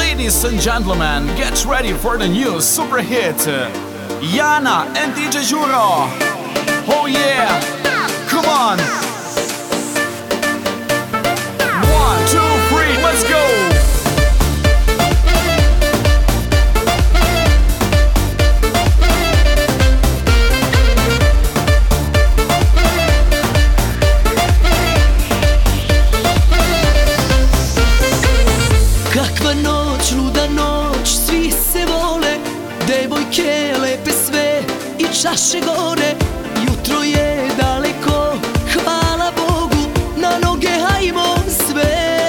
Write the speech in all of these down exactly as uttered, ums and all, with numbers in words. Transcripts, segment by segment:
Ladies and gentlemen, get ready for the new super hit, Yana and D J Juro. Oh yeah, come on. One, two, three, let's go. Kakva noć, luda noć, svi se vole, devojke lepe sve i čaše gore. Jutro je daleko, hvala Bogu, na noge hajmo sve.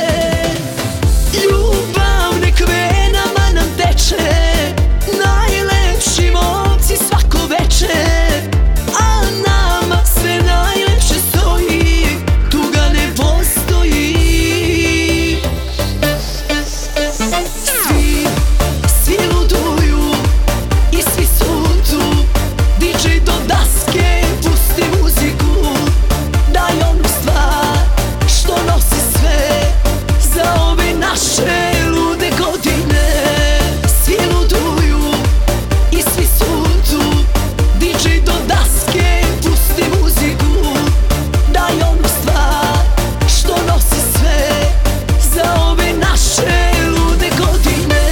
Ljubav nek venama nam teče, najlepši momci svako veče, a nama sve najlepše stoji, tuga ne postoji. Svi luduju i svi su tu, D J do daske, pusti muziku, daj onu stvar što nosi sve za ove naše lude godine. Svi luduju i svi su tu, D J do daske, pusti muziku, daj onu stvar što nosi sve za ove naše lude godine.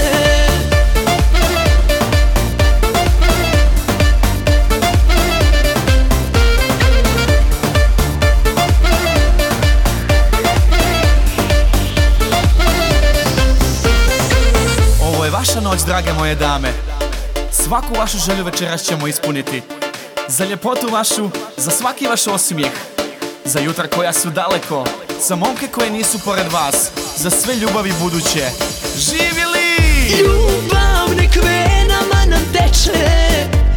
Ovo je vaša noć, drage moje dame. Svaku vašu želju večeras ćemo ispuniti. Za ljepotu vašu, za svaki vaš osmijeh, za jutra koja su daleko, za momke koje nisu pored vas, za sve ljubavi buduće. Živjeli! Ljubav nek venama nam teče,